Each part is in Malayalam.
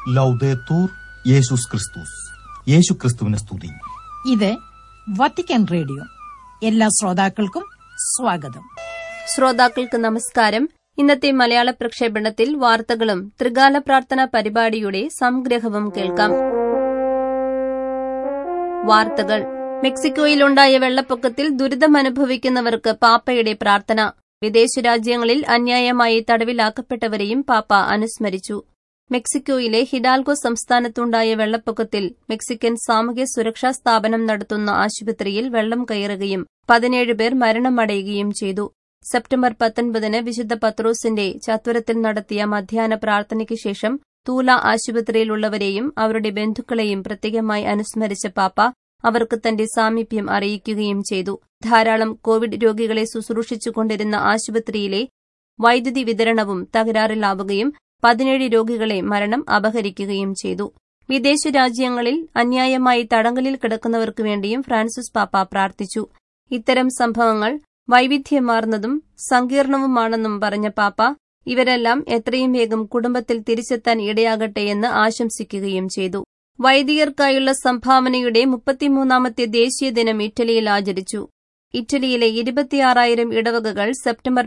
ലൗദേത്തൂർ യേശുസ് ക്രിസ്തുസ്. യേശു ക്രിസ്തുവിനെ സ്തുതി. ഇത് വത്തിക്കാൻ റേഡിയോ. എല്ലാ ശ്രോതാക്കൾക്കും സ്വാഗതം. ശ്രോതാക്കൾക്ക് നമസ്കാരം. ഇന്നത്തെ മലയാള പ്രക്ഷേപണത്തിൽ വാർത്തകളും ത്രികാല പ്രാർത്ഥന പരിപാടിയുടെ സംഗ്രഹവും കേൾക്കാം. വാർത്തകൾ. മെക്സിക്കോയിലുണ്ടായ വെള്ളപ്പൊക്കത്തിൽ ദുരിതമനുഭവിക്കുന്നവർക്ക് പാപ്പയുടെ പ്രാർത്ഥന. വിദേശ രാജ്യങ്ങളിൽ അന്യായമായി തടവിലാക്കപ്പെട്ടവരെയും പാപ്പ അനുസ്മരിച്ചു. മെക്സിക്കോയിലെ ഹിഡാൽഗോ സംസ്ഥാനത്തുണ്ടായ വെള്ളപ്പൊക്കത്തിൽ മെക്സിക്കൻ സാമൂഹ്യ സുരക്ഷാ സ്ഥാപനം നടത്തുന്ന ആശുപത്രിയിൽ വെള്ളം കയറുകയും 17 പേർ മരണമടയുകയും ചെയ്തു. സെപ്റ്റംബർ 19 വിശുദ്ധ പത്രോസിന്റെ ചത്വരത്തിൽ നടത്തിയ മധ്യാഹ്ന പ്രാർത്ഥനയ്ക്ക് ശേഷം തൂല ആശുപത്രിയിലുള്ളവരെയും അവരുടെ ബന്ധുക്കളെയും പ്രത്യേകമായി അനുസ്മരിച്ച പാപ്പ അവർക്ക് തന്റെ സാമീപ്യം അറിയിക്കുകയും ചെയ്തു. ധാരാളം കോവിഡ് രോഗികളെ ശുശ്രൂഷിച്ചുകൊണ്ടിരുന്ന ആശുപത്രിയിലെ വൈദ്യുതി വിതരണവും തകരാറിലാവുകയും 17 രോഗികളെ മരണം അപഹരിക്കുകയും ചെയ്തു. വിദേശ രാജ്യങ്ങളിൽ അന്യായമായി തടങ്കലിൽ കിടക്കുന്നവർക്കു വേണ്ടിയും ഫ്രാൻസിസ് പാപ്പ പ്രാർത്ഥിച്ചു. ഇത്തരം സംഭവങ്ങൾ വൈവിധ്യമാർന്നതും സങ്കീർണവുമാണെന്നും പറഞ്ഞ പാപ്പ ഇവരെല്ലാം എത്രയും വേഗം കുടുംബത്തിൽ തിരിച്ചെത്താൻ ഇടയാകട്ടെയെന്ന് ആശംസിക്കുകയും ചെയ്തു. വൈദികർക്കായുള്ള സംഭാവനയുടെ 33ാമത്തെ ദേശീയ ദിനം ഇറ്റലിയിൽ ആചരിച്ചു. ഇറ്റലിയിലെ 26,000 ഇടവകകൾ സെപ്റ്റംബർ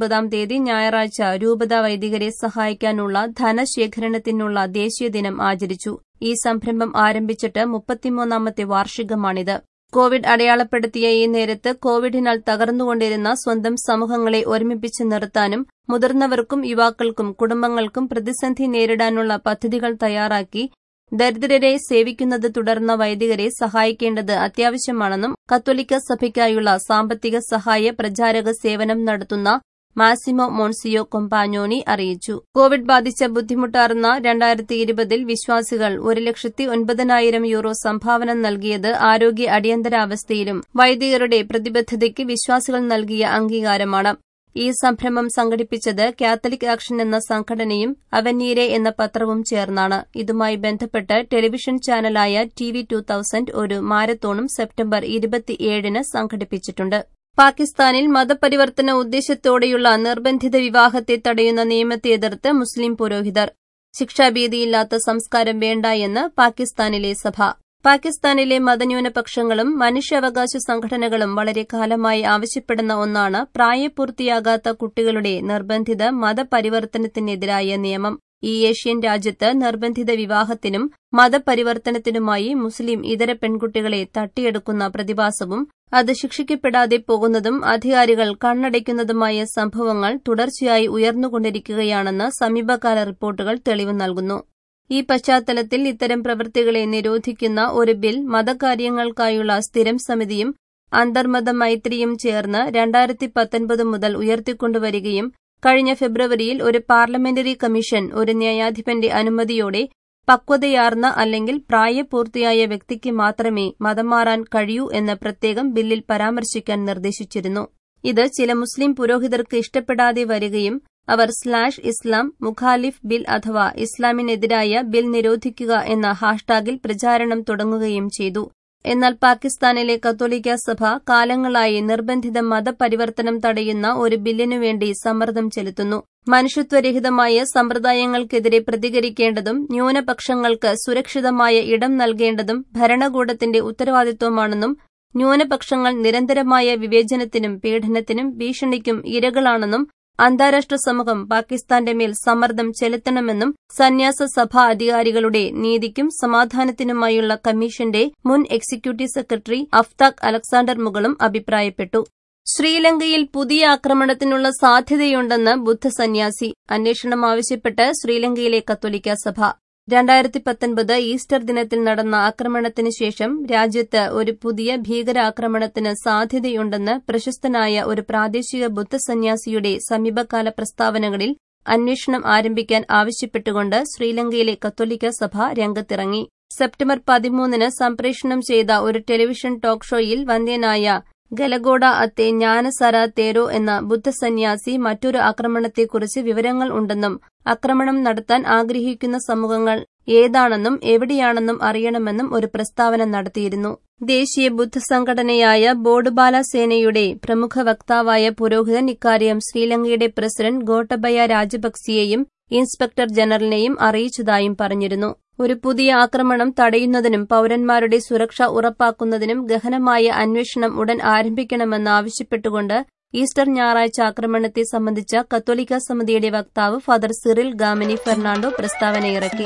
19 ഞായറാഴ്ച രൂപതാ വൈദികരെ സഹായിക്കാനുള്ള ധനശേഖരണത്തിനുള്ള ദേശീയ ദിനം ആചരിച്ചു. ഈ സംരംഭം ആരംഭിച്ചിട്ട് 33ാമത്തെ വാർഷികമാണിത്. കോവിഡ് അടയാളപ്പെടുത്തിയ ഈ നേരത്ത് കോവിഡിനാൽ തകർന്നുകൊണ്ടിരുന്ന സ്വന്തം സമൂഹങ്ങളെ ഒരുമിപ്പിച്ച് നിർത്താനും മുതിർന്നവർക്കും യുവാക്കൾക്കും കുടുംബങ്ങൾക്കും പ്രതിസന്ധി നേരിടാനുള്ള പദ്ധതികൾ തയ്യാറാക്കി ദരിദ്രരെ സേവിക്കുന്നത് തുടർന്ന വൈദികരെ സഹായിക്കേണ്ടത് അത്യാവശ്യമാണെന്നും കത്തോലിക്ക സഭയ്ക്കായുള്ള സാമ്പത്തിക സഹായ പ്രചാരക സേവനം നടത്തുന്ന മാസിമോ മോൺസിയോ കൊമ്പാഞ്ഞോനി അറിയിച്ചു. കോവിഡ് ബാധിച്ച ബുദ്ധിമുട്ടാർന്ന 2020 വിശ്വാസികൾ 1,09,000 യൂറോ സംഭാവന നൽകിയത് ആരോഗ്യ അടിയന്തരാവസ്ഥയിലും വൈദികരുടെ പ്രതിബദ്ധതയ്ക്ക് വിശ്വാസികൾ നൽകിയ അംഗീകാരമാണ്. ഈ സംരംഭം സംഘടിപ്പിച്ചത് കാത്തലിക് ആക്ഷൻ എന്ന സംഘടനയും അവനീരെ എന്ന പത്രവും ചേർന്നാണ്. ഇതുമായി ബന്ധപ്പെട്ട് ടെലിവിഷൻ ചാനലായ TV 2000 ഒരു മാരത്തോണും സെപ്റ്റംബർ 27 സംഘടിപ്പിച്ചിട്ടുണ്ട്. പാകിസ്ഥാനിൽ മതപരിവർത്തന ഉദ്ദേശത്തോടെയുള്ള നിർബന്ധിത വിവാഹത്തെ തടയുന്ന നിയമത്തെ എതിർത്ത് മുസ്ലിം പുരോഹിതർ. ശിക്ഷാഭീതിയില്ലാത്ത സംസ്കാരം വേണ്ട എന്ന് പാകിസ്ഥാനിലെ സഭ. പാകിസ്ഥാനിലെ മതന്യൂനപക്ഷങ്ങളും മനുഷ്യാവകാശ സംഘടനകളും വളരെ കാലമായി ആവശ്യപ്പെടുന്ന ഒന്നാണ് പ്രായപൂർത്തിയാകാത്ത കുട്ടികളുടെ നിർബന്ധിത മതപരിവർത്തനത്തിനെതിരായ നിയമം. ഈ ഏഷ്യൻ രാജ്യത്ത് നിർബന്ധിത വിവാഹത്തിനും മതപരിവർത്തനത്തിനുമായി മുസ്ലിം ഇതര പെൺകുട്ടികളെ തട്ടിയെടുക്കുന്ന പ്രതിഭാസവും അത് ശിക്ഷിക്കപ്പെടാതെ പോകുന്നതും അധികാരികൾ കണ്ണടയ്ക്കുന്നതുമായ സംഭവങ്ങൾ തുടർച്ചയായി ഉയർന്നുകൊണ്ടിരിക്കുകയാണെന്ന് സമീപകാല റിപ്പോർട്ടുകൾ തെളിവ് നൽകുന്നു. ഈ പശ്ചാത്തലത്തിൽ ഇത്തരം പ്രവൃത്തികളെ നിരോധിക്കുന്ന ഒരു ബിൽ മതകാര്യങ്ങൾക്കായുള്ള സ്ഥിരം സമിതിയും അന്തർമത മൈത്രിയും ചേർന്ന് 2019 മുതൽ ഉയർത്തിക്കൊണ്ടുവരികയും കഴിഞ്ഞ ഫെബ്രുവരിയിൽ ഒരു പാർലമെന്ററി കമ്മീഷൻ ഒരു ന്യായാധിപന്റെ അനുമതിയോടെ പക്വതയാർന്ന അല്ലെങ്കിൽ പ്രായപൂർത്തിയായ വ്യക്തിക്ക് മാത്രമേ മതം മാറാൻ കഴിയൂ എന്ന് പ്രത്യേകം ബില്ലിൽ പരാമർശിക്കാൻ നിർദ്ദേശിച്ചിരുന്നു. ഇത് ചില മുസ്ലിം പുരോഹിതർക്ക് ഇഷ്ടപ്പെടാതെ വരികയും അവർ /ഇസ്ലാം മുഖാലിഫ് ബിൽ അഥവാ ഇസ്ലാമിനെതിരായ ബിൽ നിരോധിക്കുക എന്ന ഹാഷ്ടാഗിൽ പ്രചാരണം തുടങ്ങുകയും ചെയ്തു. എന്നാൽ പാകിസ്ഥാനിലെ കത്തോലിക്ക സഭ കാലങ്ങളായി നിർബന്ധിത മതപരിവർത്തനം തടയുന്ന ഒരു ബില്ലിനുവേണ്ടി സമ്മർദ്ദം ചെലുത്തുന്നു. മനുഷ്യത്വരഹിതമായ സമ്പ്രദായങ്ങൾക്കെതിരെ പ്രതികരിക്കേണ്ടതും ന്യൂനപക്ഷങ്ങൾക്ക് സുരക്ഷിതമായ ഇടം നൽകേണ്ടതും ഭരണകൂടത്തിന്റെ ഉത്തരവാദിത്വമാണെന്നും ന്യൂനപക്ഷങ്ങൾ നിരന്തരമായ വിവേചനത്തിനും പീഡനത്തിനും ഭീഷണിക്കും ഇരകളാണെന്നും അന്താരാഷ്ട്ര സമൂഹം പാകിസ്ഥാന്റെ മേൽ സമ്മർദ്ദം ചെലുത്തണമെന്നും സന്യാസ സഭാ അധികാരികളുടെ നീതിക്കും സമാധാനത്തിനുമായുള്ള കമ്മീഷന്റെ മുൻ എക്സിക്യൂട്ടീവ് സെക്രട്ടറി അഫ്താഖ് അലക്സാണ്ടർ മുകളും അഭിപ്രായപ്പെട്ടു. ശ്രീലങ്കയിൽ പുതിയ ആക്രമണത്തിനുള്ള സാധ്യതയുണ്ടെന്ന് ബുദ്ധസന്യാസി. അന്വേഷണം ആവശ്യപ്പെട്ട് ശ്രീലങ്കയിലെ കത്തോലിക്ക സഭ. 2019 ഈസ്റ്റർ ദിനത്തിൽ നടന്ന ആക്രമണത്തിന് ശേഷം രാജ്യത്ത് ഒരു പുതിയ ഭീകരാക്രമണത്തിന് സാധ്യതയുണ്ടെന്ന് പ്രശസ്തനായ ഒരു പ്രാദേശിക ബുദ്ധസന്യാസിയുടെ സമീപകാല പ്രസ്താവനകളിൽ അന്വേഷണം ആരംഭിക്കാൻ ആവശ്യപ്പെട്ടുകൊണ്ട് ശ്രീലങ്കയിലെ കത്തോലിക്ക സഭ രംഗത്തിറങ്ങി. സെപ്റ്റംബർ 13 സംപ്രേഷണം ചെയ്ത ഒരു ടെലിവിഷൻ ടോക്ക് ഷോയിൽ വന്ധ്യനായ ഗലഗോഡ അത്തെ ജ്ഞാനസര തേരോ എന്ന ബുദ്ധസന്യാസി മറ്റൊരു ആക്രമണത്തെക്കുറിച്ച് വിവരങ്ങൾ ഉണ്ടെന്നും ആക്രമണം നടത്താൻ ആഗ്രഹിക്കുന്ന സമൂഹങ്ങൾ ഏതാണെന്നും എവിടെയാണെന്നും അറിയണമെന്നും ഒരു പ്രസ്താവന നടത്തിയിരുന്നു. ദേശീയ ബുദ്ധസംഘടനയായ ബോഡുബാല സേനയുടെ പ്രമുഖ വക്താവായ പുരോഹിതൻ ഇക്കാര്യം ശ്രീലങ്കയുടെ പ്രസിഡന്റ് ഗോട്ടബയ രാജപക്സെയെയും ഇൻസ്പെക്ടർ ജനറലിനെയും അറിയിച്ചതായും പറഞ്ഞിരുന്നു. ഒരു പുതിയ ആക്രമണം തടയുന്നതിനും പൌരന്മാരുടെ സുരക്ഷ ഉറപ്പാക്കുന്നതിനും ഗഹനമായ അന്വേഷണം ഉടൻ ആരംഭിക്കണമെന്ന് ആവശ്യപ്പെട്ടുകൊണ്ട് ഈസ്റ്റർ ഞായറാഴ്ച ആക്രമണത്തെ സംബന്ധിച്ച കത്തോലിക്ക സമിതിയുടെ വക്താവ് ഫാദർ സിറിൽ ഗാമിനി ഫെർണാണ്ടോ പ്രസ്താവനയിറക്കി.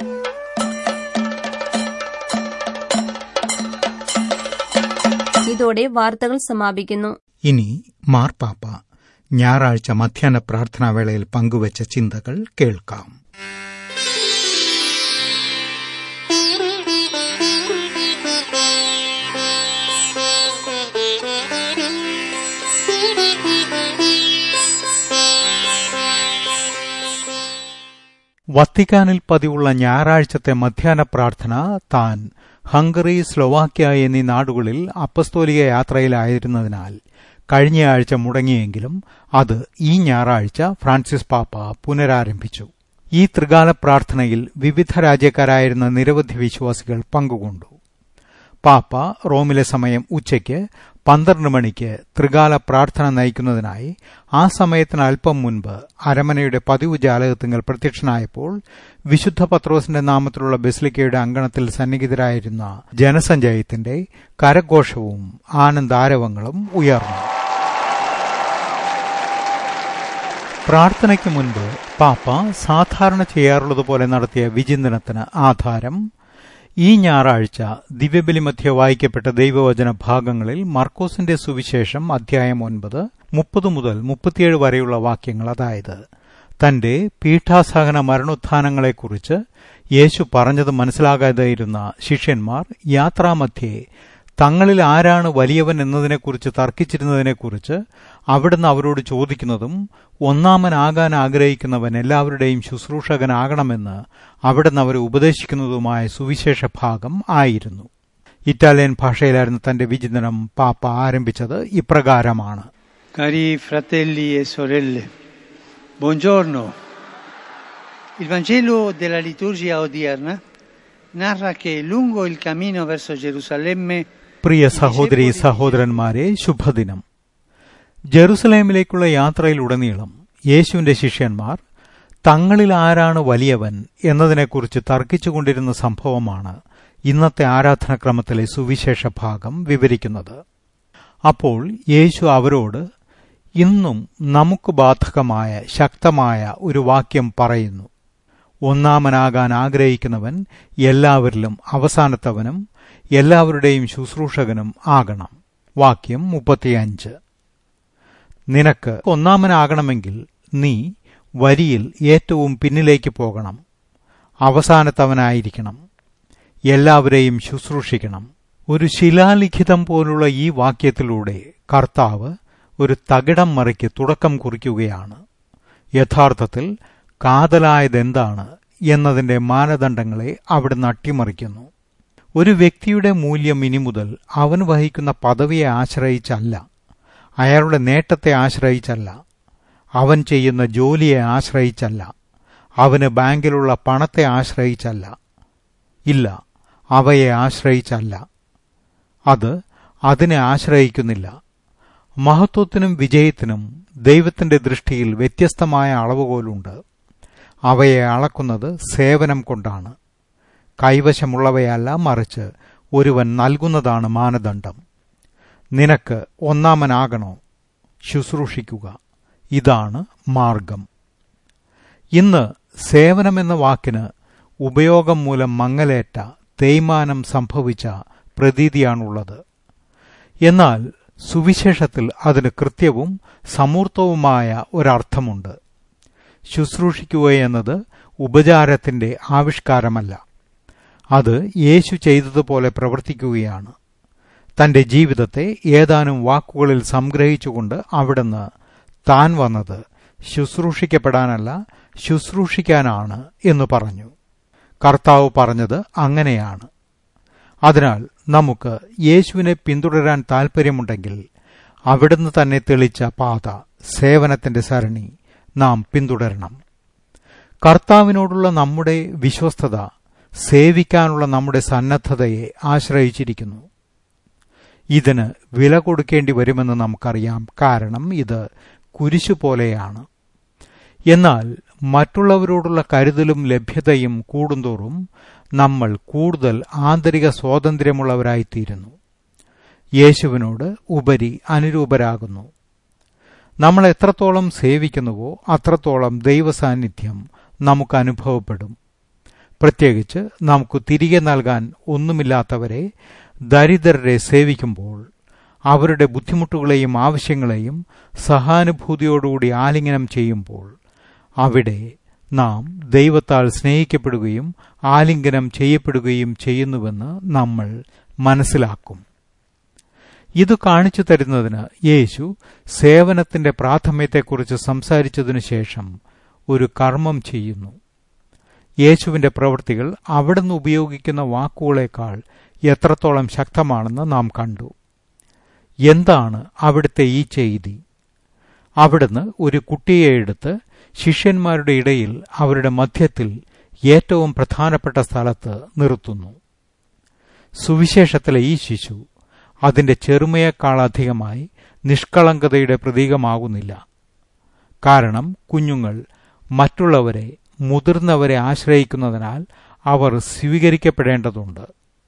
ഇതോടെ വാർത്തകൾ സമാപിക്കുന്നു. ഇനി മാർപ്പാപ്പ ഞായറാഴ്ച മധ്യാഹ്ന പ്രാർത്ഥനാവേളയിൽ പങ്കുവച്ച ചിന്തകൾ കേൾക്കാം. വത്തിക്കാനിൽ പതിവുള്ള ഞായറാഴ്ചത്തെ മധ്യാഹ്ന പ്രാർത്ഥന താൻ ഹംഗറി, സ്ലൊവാക്യ എന്നീ നാടുകളിൽ അപ്പസ്തോലിക യാത്രയിലായിരുന്നതിനാൽ കഴിഞ്ഞയാഴ്ച മുടങ്ങിയെങ്കിലും അത് ഈ ഞായറാഴ്ച ഫ്രാൻസിസ് പാപ്പ പുനരാരംഭിച്ചു. ഈ ത്രികാല പ്രാർത്ഥനയിൽ വിവിധ രാജ്യക്കാരായിരുന്ന നിരവധി വിശ്വാസികൾ പങ്കുകൊണ്ടു. പാപ്പ റോമിലെ സമയം ഉച്ചയ്ക്ക് 12 മണിക്ക് ത്രികാല പ്രാർത്ഥന നയിക്കുന്നതിനായി ആ സമയത്തിന് അല്പം മുൻപ് അരമനയുടെ പതിവ് ജാലകത്തിങ്കൽ പ്രത്യക്ഷനായപ്പോൾ വിശുദ്ധ പത്രോസിന്റെ നാമത്തിലുള്ള ബസിലിക്കയുടെ അങ്കണത്തിൽ സന്നിഹിതരായിരുന്ന ജനസഞ്ചയത്തിന്റെ കരഘോഷവും ആനന്ദാരവങ്ങളും ഉയർന്നു. പ്രാർത്ഥനയ്ക്ക് മുൻപ് പാപ്പ സാധാരണ ചെയ്യാറുള്ളതുപോലെ നടത്തിയ വിചിന്തനത്തിന് ആധാരം ഈ ഞായറാഴ്ച ദിവ്യബലി മധ്യേ വായിക്കപ്പെട്ട ദൈവവചന ഭാഗങ്ങളിൽ മർക്കോസിന്റെ സുവിശേഷം അധ്യായം 9 30 മുതൽ 37 വരെയുള്ള വാക്യങ്ങൾ, അതായത് തന്റെ പീഠാസഹന മരണോത്ഥാനങ്ങളെക്കുറിച്ച് യേശു പറഞ്ഞത് മനസ്സിലാകാതെയിരുന്ന ശിഷ്യന്മാർ യാത്രാമധ്യേ തങ്ങളിൽ ആരാണ് വലിയവൻ എന്നതിനെക്കുറിച്ച് തർക്കിച്ചിരുന്നതിനെക്കുറിച്ച് അവിടുന്ന് അവരോട് ചോദിക്കുന്നതും ഒന്നാമനാകാൻ ആഗ്രഹിക്കുന്നവൻ എല്ലാവരുടെയും ശുശ്രൂഷകനാകണമെന്ന് അവിടുന്ന് അവരെ ഉപദേശിക്കുന്നതുമായ സുവിശേഷ ഭാഗം ആയിരുന്നു. ഇറ്റാലിയൻ ഭാഷയിലായിരുന്നു തന്റെ വിചിന്തനം പാപ്പ ആരംഭിച്ചത് ഇപ്രകാരമാണ്: Cari fratelli e sorelle, buongiorno. Il Vangelo della liturgia odierna narra che lungo il cammino verso Gerusalemme പ്രിയ സഹോദരീ സഹോദരന്മാരെ, ശുഭദിനം. ജെറുസലേമിലേക്കുള്ള യാത്രയിലുടനീളം യേശുവിന്റെ ശിഷ്യന്മാർ തങ്ങളിൽ ആരാണ് വലിയവൻ എന്നതിനെക്കുറിച്ച് തർക്കിച്ചുകൊണ്ടിരുന്ന സംഭവമാണ് ഇന്നത്തെ ആരാധനാക്രമത്തിലെ സുവിശേഷ ഭാഗം വിവരിക്കുന്നത്. അപ്പോൾ യേശു അവരോട് ഇന്നും നമുക്ക് ബാധകമായ ശക്തമായ ഒരു വാക്യം പറയുന്നു: ഒന്നാമനാകാൻ ആഗ്രഹിക്കുന്നവൻ എല്ലാവരിലും അവസാനത്തവനും എല്ലാവരുടെയും ശുശ്രൂഷകനും ആകണം. വാക്യം 35. നിനക്ക് ഒന്നാമനാകണമെങ്കിൽ നീ വരിയിൽ ഏറ്റവും പിന്നിലേക്ക് പോകണം, അവസാനത്തവനായിരിക്കണം, എല്ലാവരെയും ശുശ്രൂഷിക്കണം. ഒരു ശിലാലിഖിതം പോലുള്ള ഈ വാക്യത്തിലൂടെ കർത്താവ് ഒരു തകിടം മറിക്ക് തുടക്കം കുറിക്കുകയാണ്. യഥാർത്ഥത്തിൽ കാതലായതെന്താണ് എന്നതിന്റെ മാനദണ്ഡങ്ങളെ അവിടുന്ന് അട്ടിമറിക്കുന്നു. ഒരു വ്യക്തിയുടെ മൂല്യം ഇനി മുതൽ അവൻ വഹിക്കുന്ന പദവിയെ ആശ്രയിച്ചല്ല, അയാളുടെ നേട്ടത്തെ ആശ്രയിച്ചല്ല, അവൻ ചെയ്യുന്ന ജോലിയെ ആശ്രയിച്ചല്ല, അവന് ബാങ്കിലുള്ള പണത്തെ ആശ്രയിച്ചല്ല, ഇല്ല, അവയെ ആശ്രയിച്ചല്ല, അത് അതിനെ ആശ്രയിക്കുന്നില്ല. മഹത്വത്തിനും വിജയത്തിനും ദൈവത്തിന്റെ ദൃഷ്ടിയിൽ വ്യത്യസ്തമായ അളവുകോലുണ്ട്. അവയെ അളക്കുന്നത് സേവനം കൊണ്ടാണ്. കൈവശമുള്ളവയല്ല, മറിച്ച് ഒരുവൻ നൽകുന്നതാണ് മാനദണ്ഡം. നിനക്ക് ഒന്നാമനാകണോ? ശുശ്രൂഷിക്കുക. ഇതാണ് മാർഗം. ഇന്ന് സേവനമെന്ന വാക്കിന് ഉപയോഗം മൂലം മങ്ങലേറ്റ, തേയ്മാനം സംഭവിച്ച പ്രതീതിയാണുള്ളത്. എന്നാൽ സുവിശേഷത്തിൽ അതിന് കൃത്യവും സമൂർത്തവുമായ ഒരർത്ഥമുണ്ട്. ശുശ്രൂഷിക്കുകയെന്നത് ഉപചാരത്തിന്റെ ആവിഷ്കാരമല്ല, അത് യേശു ചെയ്തതുപോലെ പ്രവർത്തിക്കുകയാണ്. തന്റെ ജീവിതത്തെ ഏതാനും വാക്കുകളിൽ സംഗ്രഹിച്ചുകൊണ്ട് അവിടുന്ന് താൻ വന്നത് ശുശ്രൂഷിക്കപ്പെടാനല്ല, ശുശ്രൂഷിക്കാനാണ് എന്ന് പറഞ്ഞു. കർത്താവ് പറഞ്ഞത് അങ്ങനെയാണ്. അതിനാൽ നമുക്ക് യേശുവിനെ പിന്തുടരാൻ താൽപര്യമുണ്ടെങ്കിൽ അവിടുന്ന് തന്നെ തെളിച്ച പാത, സേവനത്തിന്റെ സരണി നാം പിന്തുടരണം. കർത്താവിനോടുള്ള നമ്മുടെ വിശ്വസ്തത സേവിക്കാനുള്ള നമ്മുടെ സന്നദ്ധതയെ ആശ്രയിച്ചിരിക്കുന്നു. ഇതിന് വില കൊടുക്കേണ്ടി വരുമെന്ന് നമുക്കറിയാം, കാരണം ഇത് കുരിശുപോലെയാണ്. എന്നാൽ മറ്റുള്ളവരോടുള്ള കരുതലും ലഭ്യതയും കൂടുന്തോറും നമ്മൾ കൂടുതൽ ആന്തരിക സ്വാതന്ത്ര്യമുള്ളവരായിത്തീരുന്നു. യേശുവിനോട് ഉപരി അനുരൂപരാകുന്നു. നമ്മൾ എത്രത്തോളം സേവിക്കുന്നുവോ അത്രത്തോളം ദൈവസാന്നിധ്യം നമുക്ക് അനുഭവപ്പെടും. പ്രത്യേകിച്ച് നമുക്ക് തിരികെ നൽകാൻ ഒന്നുമില്ലാത്തവരെ, ദരിദ്രരെ സേവിക്കുമ്പോൾ, അവരുടെ ബുദ്ധിമുട്ടുകളെയും ആവശ്യങ്ങളെയും സഹാനുഭൂതിയോടുകൂടി ആലിംഗനം ചെയ്യുമ്പോൾ, അവിടെ നാം ദൈവത്താൽ സ്നേഹിക്കപ്പെടുകയും ആലിംഗനം ചെയ്യപ്പെടുകയും ചെയ്യുന്നുവെന്ന് നമ്മൾ മനസ്സിലാക്കും. ഇത് കാണിച്ചു തരുന്നതിന് യേശു സേവനത്തിന്റെ പ്രാഥമ്യത്തെക്കുറിച്ച് സംസാരിച്ചതിനു ശേഷം ഒരു കർമ്മം ചെയ്യുന്നു. യേശുവിന്റെ പ്രവൃത്തികൾ അവിടുന്ന് ഉപയോഗിക്കുന്ന വാക്കുകളേക്കാൾ എത്രത്തോളം ശക്തമാണെന്ന് നാം കണ്ടു. എന്താണ് അവിടുത്തെ ഈ ചെയ്തി? അവിടുന്ന് ഒരു കുട്ടിയെ എടുത്ത് ശിഷ്യന്മാരുടെ ഇടയിൽ അവരുടെ മധ്യത്തിൽ ഏറ്റവും പ്രധാനപ്പെട്ട സ്ഥലത്ത് നിർത്തുന്നു. സുവിശേഷത്തിലെ ഈ ശിശു അതിന്റെ ചെറുമയേക്കാളധികമായി നിഷ്കളങ്കതയുടെ പ്രതീകമാകുന്നില്ല. കാരണം കുഞ്ഞുങ്ങൾ മറ്റുള്ളവരെ, മുതിർന്നവരെ ആശ്രയിക്കുന്നതിനാൽ അവർ സ്വീകരിക്കപ്പെടേണ്ടതുണ്ട്.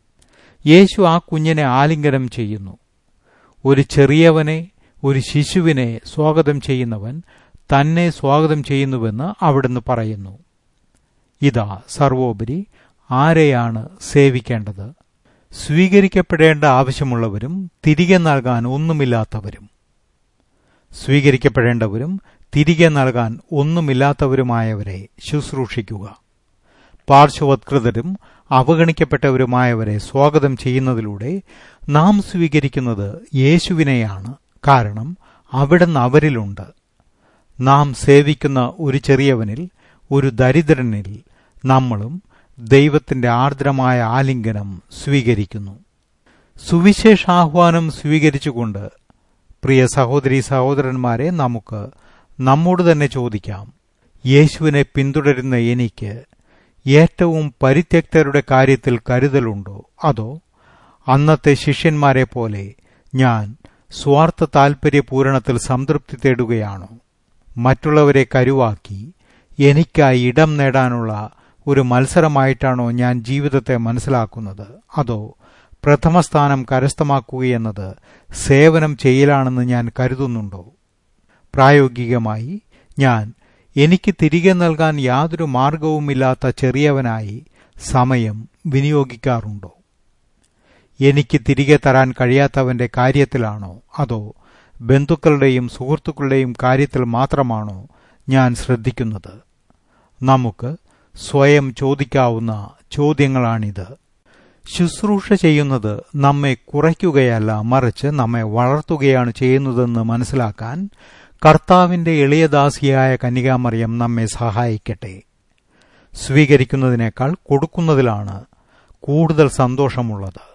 യേശു ആ കുഞ്ഞിനെ ആലിംഗനം ചെയ്യുന്നു. ഒരു ചെറിയവനെ, ഒരു ശിശുവിനെ സ്വാഗതം ചെയ്യുന്നവൻ തന്നെ സ്വാഗതം ചെയ്യുന്നുവെന്ന് അവിടുന്ന് പറയുന്നു. ഇതാ സർവോപരി ആരെയാണ് സേവിക്കേണ്ടത്? സ്വീകരിക്കപ്പെടേണ്ട ആവശ്യമുള്ളവരും തിരികെ നൽകാൻ ഒന്നുമില്ലാത്തവരും. സ്വീകരിക്കപ്പെടേണ്ടവരും തിരികെ നൽകാൻ ഒന്നുമില്ലാത്തവരുമായവരെ ശുശ്രൂഷിക്കുക. പാർശ്വവത്കൃതരും അവഗണിക്കപ്പെട്ടവരുമായവരെ സ്വാഗതം ചെയ്യുന്നതിലൂടെ നാം സ്വീകരിക്കുന്നത് യേശുവിനെയാണ്. കാരണം അവിടുന്ന് അവരിലുണ്ട്. നാം സേവിക്കുന്ന ഒരു ചെറിയവനിൽ, ഒരു ദരിദ്രനിൽ നമ്മളും ദൈവത്തിന്റെ ആർദ്രമായ ആലിംഗനം സ്വീകരിക്കുന്നു. സുവിശേഷാഹ്വാനം സ്വീകരിച്ചുകൊണ്ട് പ്രിയ സഹോദരീ സഹോദരന്മാരെ, നമുക്ക് നമ്മോട് തന്നെ ചോദിക്കാം, യേശുവിനെ പിന്തുടരുന്ന എനിക്ക് ഏറ്റവും പരിത്യക്തരുടെ കാര്യത്തിൽ കരുതലുണ്ടോ? അതോ അന്നത്തെ ശിഷ്യന്മാരെ പോലെ ഞാൻ സ്വാർത്ഥ താൽപര്യപൂരണത്തിൽ സംതൃപ്തി തേടുകയാണോ? മറ്റുള്ളവരെ കരുവാക്കി എനിക്കായി ഇടം നേടാനുള്ള ഒരു മത്സരമായിട്ടാണോ ഞാൻ ജീവിതത്തെ മനസ്സിലാക്കുന്നത്? അതോ പ്രഥമസ്ഥാനം കരസ്ഥമാക്കുകയെന്നത് സേവനം ചെയ്യലാണെന്ന് ഞാൻ കരുതുന്നുണ്ടോ? പ്രായോഗികമായി ഞാൻ എനിക്ക് തിരികെ നൽകാൻ യാതൊരു മാർഗവുമില്ലാത്ത ചെറിയവനായി സമയം വിനിയോഗിക്കാറുണ്ടോ? എനിക്ക് തിരികെ തരാൻ കഴിയാത്തവന്റെ കാര്യത്തിലാണോ? അതോ ബന്ധുക്കളുടെയും സുഹൃത്തുക്കളുടെയും കാര്യത്തിൽ മാത്രമാണോ ഞാൻ ശ്രദ്ധിക്കുന്നത്? നമുക്ക് സ്വയം ചോദിക്കാവുന്ന ചോദ്യങ്ങളാണിത്. ശുശ്രൂഷ ചെയ്യുന്നത് നമ്മെ കുറയ്ക്കുകയല്ല, മറിച്ച് നമ്മെ വളർത്തുകയാണ് ചെയ്യുന്നതെന്ന് മനസ്സിലാക്കാൻ കർത്താവിന്റെ എളിയദാസിയായ കന്യകാമറിയം നമ്മെ സഹായിക്കട്ടെ. സ്വീകരിക്കുന്നതിനേക്കാൾ കൊടുക്കുന്നതിലാണ് കൂടുതൽ സന്തോഷമുള്ളത്.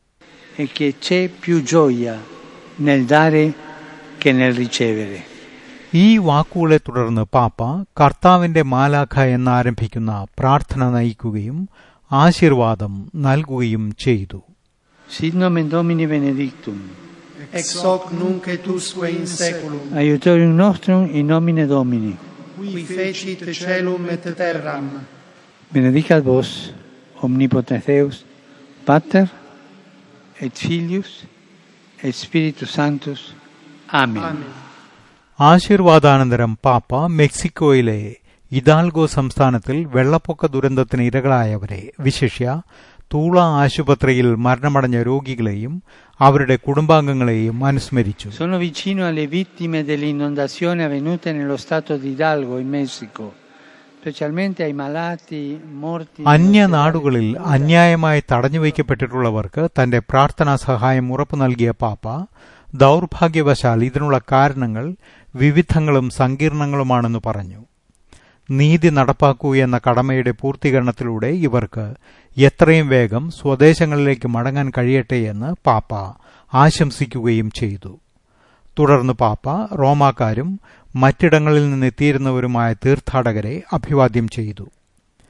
ഈ വാക്കുകളെ തുടർന്ന് പാപ്പ കർത്താവിന്റെ മാലാഖ എന്നാരംഭിക്കുന്ന പ്രാർത്ഥന നയിക്കുകയും ആശീർവാദം നൽകുകയും ചെയ്തു. Sit nomen Domini benedictum. Ex hoc nunc et usque in saeculum. Aiutorium nostrum in nomine Domini. Qui fecit caelum et terram. Benedicat vos omnipotens Deus, Pater et Filius et Spiritus Sanctus. Amen. ആശീർവാദാനന്തരം പാപ്പ മെക്സിക്കോയിലെ ഇദാൽഗോ സംസ്ഥാനത്തിൽ വെള്ളപ്പൊക്ക ദുരന്തത്തിന് ഇരകളായവരെ, വിശിഷ്യ തൂള ആശുപത്രിയിൽ മരണമടഞ്ഞ രോഗികളെയും അവരുടെ കുടുംബാംഗങ്ങളെയും അനുസ്മരിച്ചു. Sono vicino alle vittime dell'inondazione avvenute nello stato di Hidalgo in Messico, specialmente ai malati morti. അന്യനാടുകളിൽ അന്യായമായി തടഞ്ഞുവയ്ക്കപ്പെട്ടിട്ടുള്ളവർക്ക് തന്റെ പ്രാർത്ഥനാ സഹായം ഉറപ്പു നൽകിയ പാപ്പ ദൗർഭാഗ്യവശാൽ ഇതിനുള്ള കാരണങ്ങൾ വിവിധങ്ങളും സങ്കീർണങ്ങളുമാണെന്ന് പറഞ്ഞു. നീതി നടപ്പാക്കുകയെന്ന കടമയുടെ പൂർത്തീകരണത്തിലൂടെ ഇവർക്ക് എത്രയും വേഗം സ്വദേശങ്ങളിലേക്ക് മടങ്ങാൻ കഴിയട്ടെയെന്ന് പാപ്പ ആശംസിക്കുകയും ചെയ്തു. തുടർന്ന് പാപ്പ റോമാക്കാരും മറ്റിടങ്ങളിൽ നിന്നെത്തിയിരുന്നവരുമായ തീർത്ഥാടകരെ അഭിവാദ്യം ചെയ്തു.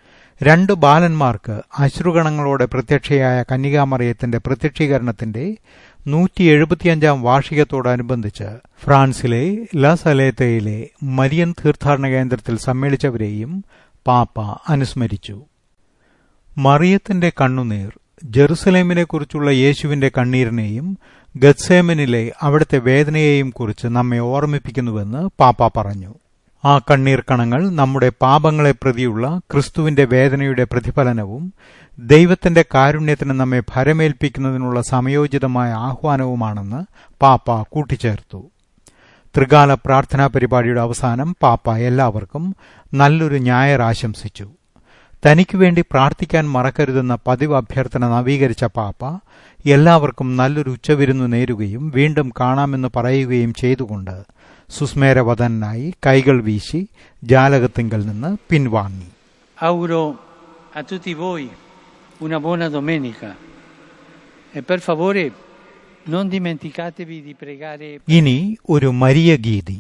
2 ബാലന്മാർക്ക് അശ്രുഗണങ്ങളോടെ പ്രത്യക്ഷയായ കന്യകാമറിയത്തിന്റെ പ്രത്യക്ഷീകരണത്തിന്റെ 175-ാം വാർഷികത്തോടനുബന്ധിച്ച് ഫ്രാൻസിലെ ലാ സലേത്തയിലെ മരിയൻ തീർത്ഥാടന കേന്ദ്രത്തിൽ സമ്മേളിച്ചവരെയും പാപ്പ അനുസ്മരിച്ചു. മറിയത്തിന്റെ കണ്ണുനീർ ജെറുസലേമിനെക്കുറിച്ചുള്ള യേശുവിന്റെ കണ്ണീരിനെയും ഗത്സേമനിലെ അവിടുത്തെ വേദനയെയും കുറിച്ച് നമ്മെ ഓർമ്മിപ്പിക്കുന്നുവെന്ന് പാപ്പ പറഞ്ഞു. ആ കണ്ണീർ കണങ്ങൾ നമ്മുടെ പാപങ്ങളെ പ്രതിയുള്ള ക്രിസ്തുവിന്റെ വേദനയുടെ പ്രതിഫലനവും ദൈവത്തിന്റെ കാരുണ്യത്തിന് നമ്മെ ഭരമേൽപ്പിക്കുന്നതിനുള്ള സമയോചിതമായ ആഹ്വാനവുമാണെന്ന് പാപ്പ കൂട്ടിച്ചേർത്തു. ത്രികാല പ്രാർത്ഥനാ പരിപാടിയുടെ അവസാനം പാപ്പ എല്ലാവർക്കും നല്ലൊരു ഞായർ ആശംസിച്ചു. തനിക്കുവേണ്ടി പ്രാർത്ഥിക്കാൻ മറക്കരുതെന്ന പതിവ് അഭ്യർത്ഥന നവീകരിച്ച പാപ്പ എല്ലാവർക്കും നല്ലൊരു ഉച്ചവിരുന്നു നേരുകയും വീണ്ടും കാണാമെന്ന് പറയുകയും ചെയ്തുകൊണ്ട് സുസ്മേരവദനായി കൈകൾ വീശി ജാലകത്തിങ്കൽ നിന്ന് പിൻവാങ്ങി. Auguro a tutti voi una buona domenica e per favore non dimenticatevi di pregare. ഇനി ഒരു മരിയ ഗീതി.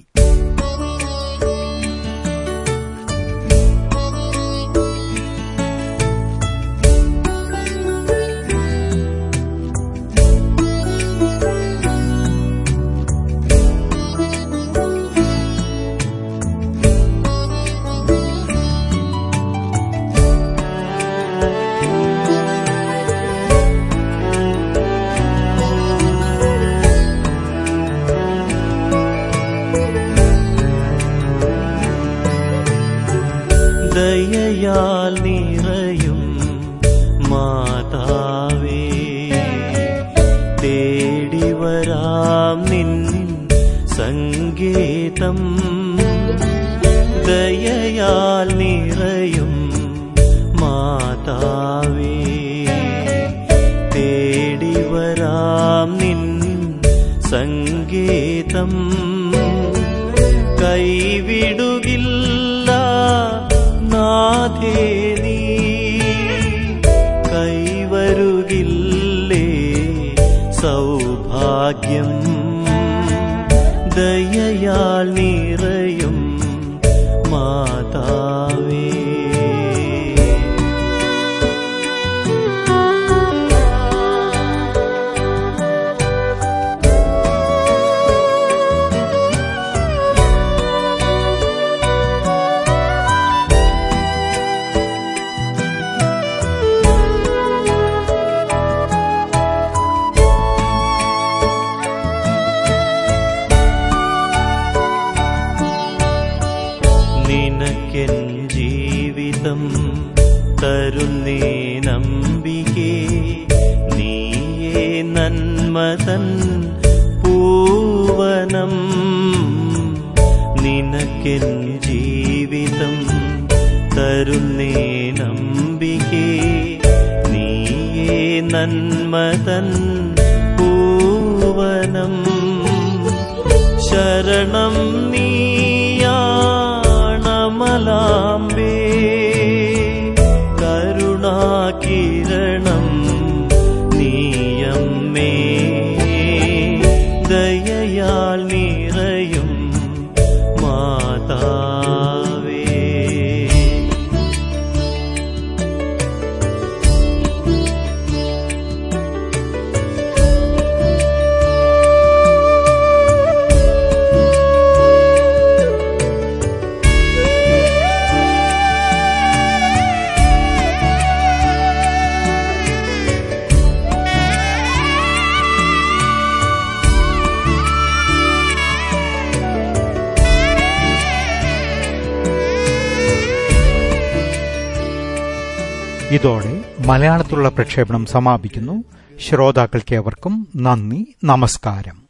ദയയാൽ നിറയും മാതാവേ, തേടിവരാം നിൻ സങ്കേതം. ദയയാൽ നിറയും മാതാവേ, തേടിവരാം നിൻ സങ്കേതം. കൈവിടുകില്ല നാഥേ നീ, കൈവരുകില്ലേ സൗഭാഗ്യം. ദയയാൽ നിറയും മാതാവേ. നിനക്കെൻ ജീവിതം തരുന്നേ നമ്പികേ, നീയേ നന്മതൻ പൂവനം. നിനക്കെൻ ജീവിതം തരുന്നേ നമ്പികേ, നീയേ നന്മതൻ പൂവനം. ശരണം നീയാണമലാംബേ, കരുണാകിരണം നീയമ്മേ. ദയയാൽ നിറയും മാതാവേ. ഇതോടെ മലയാളത്തിലുള്ള പ്രക്ഷേപണം സമാപിക്കുന്നു. ശ്രോതാക്കൾക്കേവർക്കും നന്ദി, നമസ്കാരം.